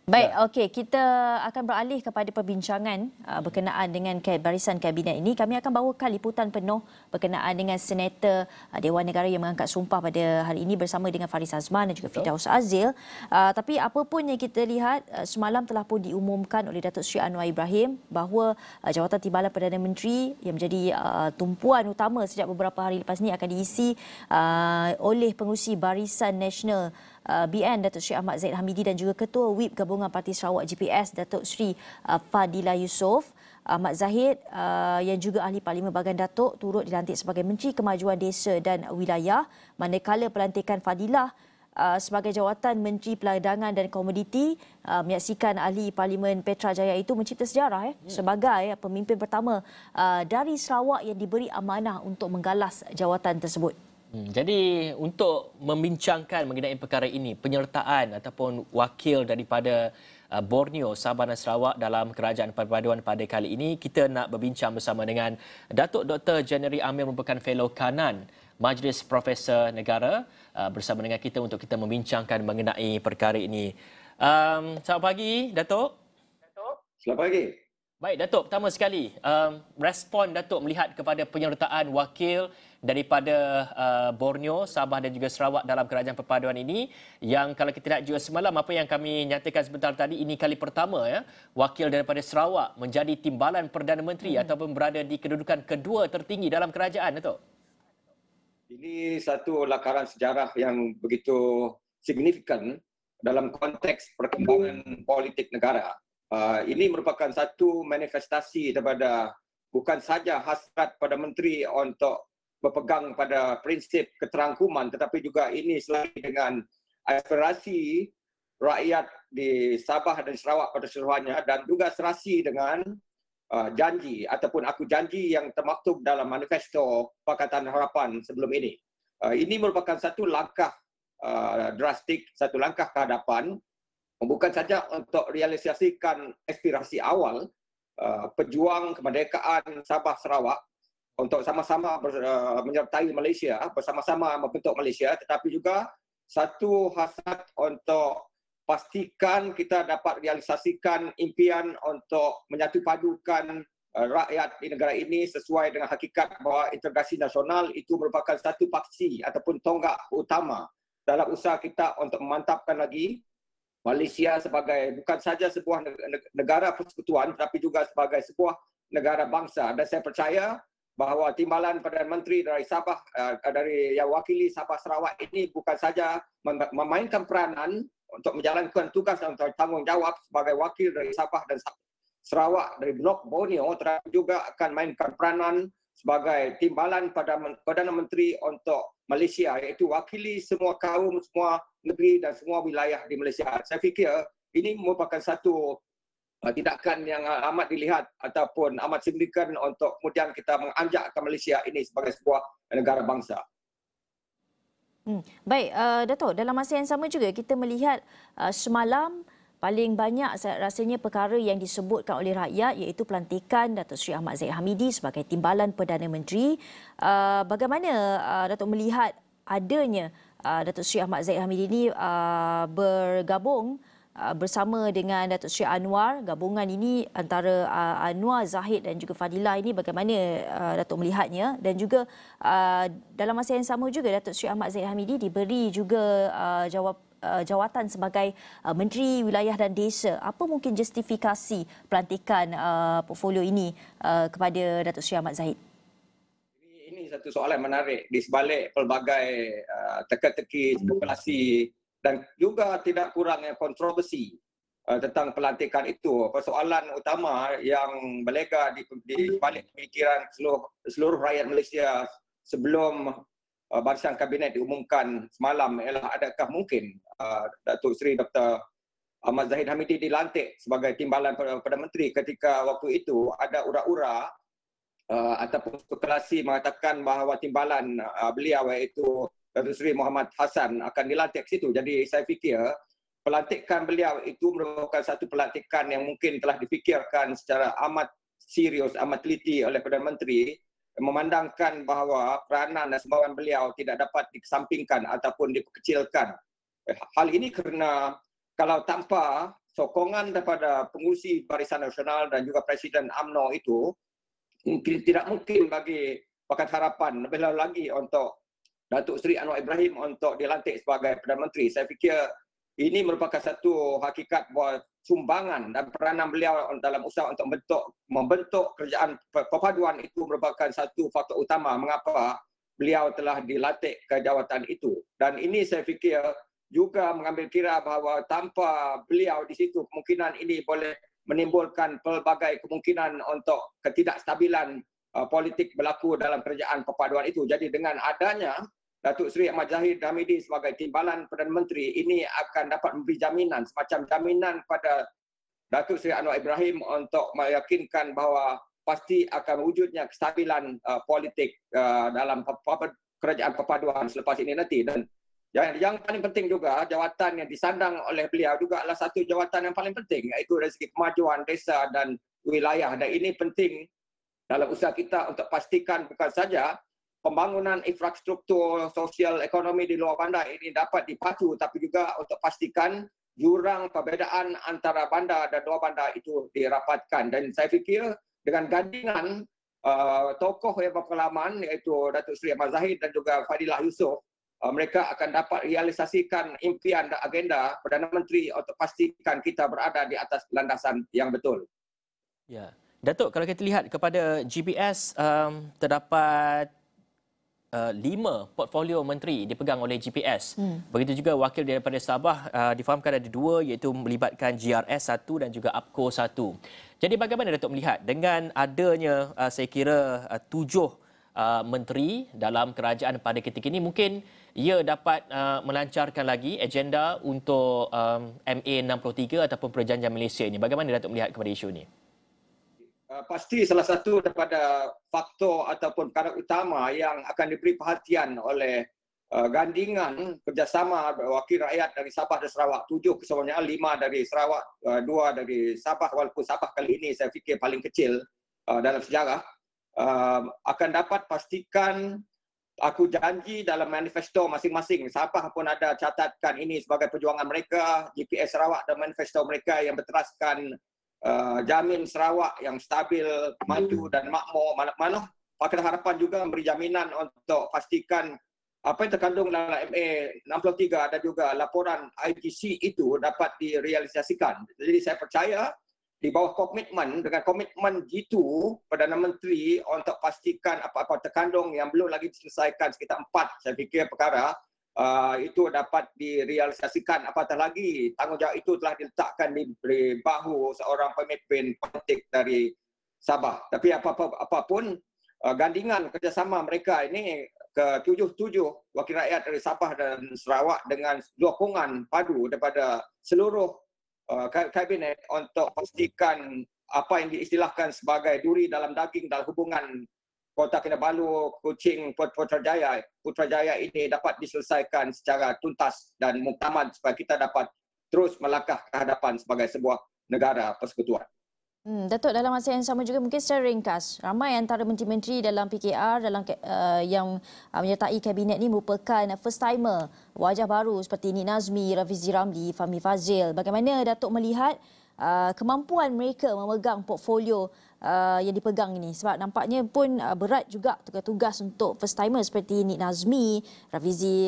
Baik, Ya. okey, kita akan beralih kepada perbincangan berkenaan dengan barisan kabinet ini. Kami akan bawakan liputan penuh berkenaan dengan Senator Dewan Negara yang mengangkat sumpah pada hari ini bersama dengan Faris Azman dan juga Firdaus Azil. Tapi apa pun yang kita lihat, semalam telah pun diumumkan oleh Datuk Seri Anwar Ibrahim bahawa jawatan Timbalan Perdana Menteri yang menjadi tumpuan utama sejak beberapa hari lepas ini akan diisi oleh pengurusi Barisan Nasional BN Datuk Seri Ahmad Zahid Hamidi dan juga Ketua Whip Gabungan Parti Sarawak GPS Datuk Seri Fadila Yusof. Ahmad Zahid yang juga Ahli Parlimen Bagan Datuk turut dilantik sebagai Menteri Kemajuan Desa dan Wilayah, manakala pelantikan Fadilah sebagai jawatan Menteri Perdagangan dan Komoditi menyaksikan Ahli Parlimen Petra Jaya itu mencipta sejarah sebagai pemimpin pertama dari Sarawak yang diberi amanah untuk menggalas jawatan tersebut. Jadi untuk membincangkan mengenai perkara ini, penyertaan ataupun wakil daripada Borneo, Sabah dan Sarawak dalam Kerajaan Perpaduan pada kali ini, kita nak berbincang bersama dengan Datuk Dr. January Amir, merupakan Fellow Kanan Majlis Profesor Negara, bersama dengan kita untuk kita membincangkan mengenai perkara ini. Selamat pagi, Datuk. Selamat pagi. Baik, Datuk, pertama sekali, respon Datuk melihat kepada penyertaan wakil daripada Borneo, Sabah dan juga Sarawak dalam Kerajaan Perpaduan ini, yang kalau kita lihat juga semalam apa yang kami nyatakan sebentar tadi, ini kali pertama wakil daripada Sarawak menjadi Timbalan Perdana Menteri ataupun berada di kedudukan kedua tertinggi dalam kerajaan, Datuk. Ini satu lakaran sejarah yang begitu signifikan dalam konteks perkembangan politik negara. Ini merupakan satu manifestasi daripada bukan saja hasrat pada menteri untuk berpegang pada prinsip keterangkuman, tetapi juga ini selain dengan aspirasi rakyat di Sabah dan Sarawak pada keseluruhannya, dan juga serasi dengan janji ataupun aku janji yang termaktub dalam manifesto Pakatan Harapan sebelum ini. Ini merupakan satu langkah drastik, satu langkah ke hadapan, bukan saja untuk realisasikan aspirasi awal pejuang kemerdekaan Sabah Sarawak untuk sama-sama menyertai Malaysia, bersama-sama membentuk Malaysia, tetapi juga satu hasrat untuk pastikan kita dapat realisasikan impian untuk menyatupadukan rakyat di negara ini sesuai dengan hakikat bahawa integrasi nasional itu merupakan satu paksi ataupun tonggak utama dalam usaha kita untuk memantapkan lagi Malaysia sebagai bukan saja sebuah negara persekutuan tetapi juga sebagai sebuah negara bangsa. Dan saya percaya bahawa Timbalan Perdana Menteri dari Sabah, dari yang wakili Sabah Sarawak ini bukan saja memainkan peranan untuk menjalankan tugas dan tanggungjawab sebagai wakil dari Sabah dan Sarawak dari blok Borneo, tetapi juga akan mainkan peranan sebagai Timbalan Perdana Menteri untuk Malaysia, iaitu wakili semua kaum, semua negeri dan semua wilayah di Malaysia. Saya fikir ini merupakan satu tindakan yang amat dilihat ataupun amat signifikan untuk kemudian kita menganjakkan Malaysia ini sebagai sebuah negara bangsa. Baik, Datuk, dalam masa yang sama juga kita melihat semalam paling banyak rasanya perkara yang disebutkan oleh rakyat iaitu pelantikan Datuk Seri Ahmad Zahid Hamidi sebagai Timbalan Perdana Menteri. Bagaimana Datuk melihat adanya Datuk Seri Ahmad Zahid Hamidi ini bergabung bersama dengan Datuk Seri Anwar? Gabungan ini antara Anwar, Zahid dan juga Fadilah ini bagaimana Datuk melihatnya? Dan juga dalam masa yang sama juga Datuk Seri Ahmad Zahid Hamidi diberi juga jawatan sebagai Menteri Wilayah dan Desa. Apa mungkin justifikasi pelantikan portfolio ini kepada Datuk Seri Ahmad Zahid? Ini satu soalan menarik di sebalik pelbagai teka-teki, spekulasi dan juga tidak kurangnya kontroversi tentang pelantikan itu. Persoalan utama yang berlega di balik pemikiran seluruh rakyat Malaysia sebelum barisan kabinet diumumkan semalam ialah adakah mungkin Datuk Seri Dr. Ahmad Zahid Hamidi dilantik sebagai Timbalan Perdana Menteri ketika waktu itu ada ura-ura ataupun spekulasi mengatakan bahawa timbalan beliau iaitu Datuk Seri Muhammad Hassan akan dilantik ke situ. Jadi saya fikir pelantikan beliau itu merupakan satu pelantikan yang mungkin telah difikirkan secara amat serius, amat teliti oleh Perdana Menteri, memandangkan bahawa peranan dan sumbangan beliau tidak dapat dikesampingkan ataupun diperkecilkan. Hal ini kerana kalau tanpa sokongan daripada pengurusi Barisan Nasional dan juga Presiden UMNO itu tidak mungkin bagi Pakatan Harapan lebih lagi untuk Datuk Seri Anwar Ibrahim untuk dilantik sebagai Perdana Menteri. Saya fikir ini merupakan satu hakikat bahawa sumbangan dan peranan beliau dalam usaha untuk membentuk kerajaan perpaduan itu merupakan satu faktor utama mengapa beliau telah dilantik ke jawatan itu. Dan ini saya fikir juga mengambil kira bahawa tanpa beliau di situ kemungkinan ini boleh menimbulkan pelbagai kemungkinan untuk ketidakstabilan politik berlaku dalam kerajaan perpaduan itu. Jadi dengan adanya Datuk Seri Ahmad Zahid Hamidi sebagai timbalan Perdana Menteri, ini akan dapat memberi jaminan, semacam jaminan kepada Datuk Seri Anwar Ibrahim untuk meyakinkan bahawa pasti akan wujudnya kestabilan politik dalam kerajaan perpaduan selepas ini nanti. Dan yang paling penting juga, jawatan yang disandang oleh beliau juga adalah satu jawatan yang paling penting, iaitu dari segi kemajuan desa dan wilayah. Dan ini penting dalam usaha kita untuk pastikan bukan saja pembangunan infrastruktur sosial ekonomi di luar bandar ini dapat dipacu, tapi juga untuk pastikan jurang perbezaan antara bandar dan luar bandar itu dirapatkan. Dan saya fikir dengan gandingan tokoh yang berpengalaman iaitu Datuk Seri Ahmad Zahid dan juga Fadilah Yusof, mereka akan dapat realisasikan impian dan agenda Perdana Menteri untuk pastikan kita berada di atas landasan yang betul. Ya, Datuk, kalau kita lihat kepada GPS terdapat 5 portfolio menteri dipegang oleh GPS. Begitu juga wakil daripada Sabah difahamkan ada 2, iaitu melibatkan GRS 1 dan juga APCO 1. Jadi bagaimana Datuk melihat dengan adanya saya kira 7 menteri dalam kerajaan pada ketika ini, mungkin ia dapat melancarkan lagi agenda untuk MA63 ataupun Perjanjian Malaysia ini. Bagaimana Datuk melihat kepada isu ini? Pasti salah satu daripada faktor ataupun perkara utama yang akan diberi perhatian oleh gandingan kerjasama wakil rakyat dari Sabah dan Sarawak, 7 kesemuanya, 5 dari Sarawak, 2 dari Sabah, walaupun Sabah kali ini saya fikir paling kecil dalam sejarah, akan dapat pastikan, aku janji dalam manifesto masing-masing, Sabah pun ada catatkan ini sebagai perjuangan mereka, GPS Sarawak dan manifesto mereka yang berteraskan jamin Sarawak yang stabil, maju dan makmur. Mana Pakatan Harapan juga memberi jaminan untuk pastikan apa yang terkandung dalam MA63 dan juga laporan IGC itu dapat direalisasikan. Jadi saya percaya di bawah komitmen, dengan komitmen G2 Perdana Menteri untuk pastikan apa-apa terkandung yang belum lagi diselesaikan, sekitar 4 saya fikir perkara, itu dapat direalisasikan. Apatah lagi tanggungjawab itu telah diletakkan di bahu seorang pemimpin politik dari Sabah. Tapi apapun gandingan kerjasama mereka ini ke 7 wakil rakyat dari Sabah dan Sarawak dengan sokongan padu daripada seluruh kabinet untuk pastikan apa yang diistilahkan sebagai duri dalam daging dalam hubungan Kota Kinabalu, Kuching, Putrajaya ini dapat diselesaikan secara tuntas dan muktamad supaya kita dapat terus melangkah ke hadapan sebagai sebuah negara persekutuan. Datuk, dalam masa yang sama juga mungkin secara ringkas, ramai antara menteri-menteri dalam PKR yang menyertai kabinet ini merupakan first timer, wajah baru seperti Nik Nazmi, Rafizi Ramli, Fahmi Fazil. Bagaimana Datuk melihat kemampuan mereka memegang portfolio yang dipegang ini, sebab nampaknya pun berat juga tugas untuk first timer seperti Nik Nazmi, Rafizi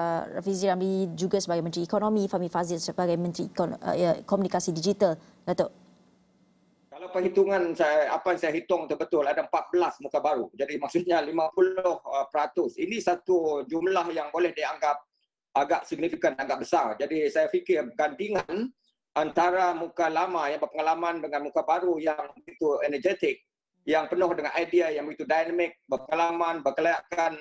Ramli juga sebagai Menteri Ekonomi, Fahmi Fazil sebagai Menteri Komunikasi Digital. Datuk, kalau perhitungan apa yang saya hitung betul ada 14 muka baru, jadi maksudnya 50%. Ini satu jumlah yang boleh dianggap agak signifikan, agak besar. Jadi saya fikir gandingan antara muka lama yang berpengalaman dengan muka baru yang begitu energetik, yang penuh dengan idea yang begitu dinamik, berpengalaman, berkelayakan,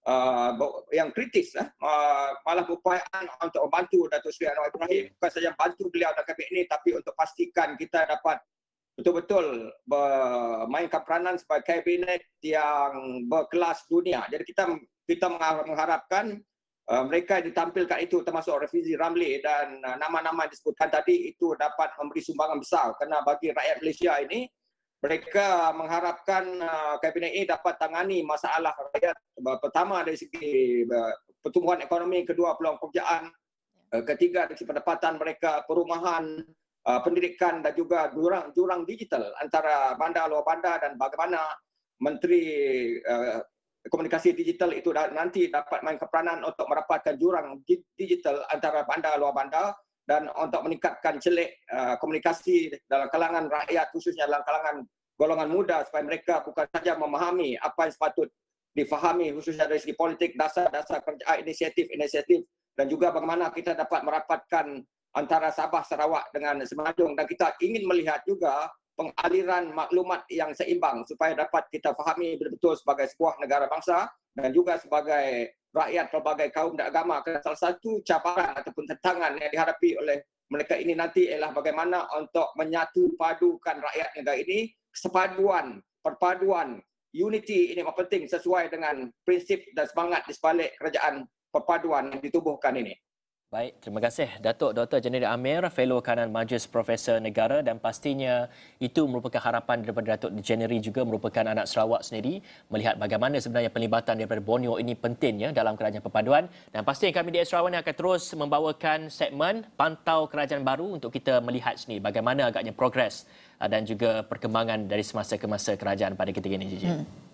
yang kritis, malah berupayaan untuk membantu Datuk Seri Anwar Ibrahim, bukan saja bantu beliau dalam kabinet ini, tapi untuk pastikan kita dapat betul-betul memainkan peranan sebagai kabinet yang berkelas dunia. Jadi kita mengharapkan mereka yang ditampilkan itu termasuk Rafizi Ramli dan nama-nama yang disebutkan tadi itu dapat memberi sumbangan besar, kerana bagi rakyat Malaysia ini mereka mengharapkan kabinet ini dapat tangani masalah rakyat, pertama dari segi pertumbuhan ekonomi, kedua peluang pekerjaan, ketiga dari segi pendapatan mereka, perumahan, pendidikan dan juga jurang digital antara bandar luar bandar, dan bagaimana Menteri Komunikasi Digital itu nanti dapat main peranan untuk merapatkan jurang digital antara bandar luar bandar dan untuk meningkatkan celik komunikasi dalam kalangan rakyat, khususnya dalam kalangan golongan muda, supaya mereka bukan saja memahami apa yang sepatut difahami khususnya dari segi politik, dasar-dasar kerja, inisiatif dan juga bagaimana kita dapat merapatkan antara Sabah, Sarawak dengan Semenanjung, dan kita ingin melihat juga pengaliran maklumat yang seimbang supaya dapat kita fahami betul-betul sebagai sebuah negara bangsa dan juga sebagai rakyat pelbagai kaum dan agama. Kerana salah satu cabaran ataupun tantangan yang dihadapi oleh mereka ini nanti ialah bagaimana untuk menyatu padukan rakyat negara ini, kesepaduan, perpaduan, unity ini yang penting sesuai dengan prinsip dan semangat di sebalik kerajaan perpaduan yang ditubuhkan ini. Baik, terima kasih Datuk Dr. Jennery Amir, Fellow Kanan Majlis Profesor Negara, dan pastinya itu merupakan harapan daripada Datuk Jennery juga merupakan anak Sarawak sendiri melihat bagaimana sebenarnya pelibatan daripada Borneo ini pentingnya dalam kerajaan perpaduan, dan pastinya kami di Sarawak akan terus membawakan segmen Pantau Kerajaan Baru untuk kita melihat sendiri bagaimana agaknya progres dan juga perkembangan dari semasa ke masa kerajaan pada ketika ini.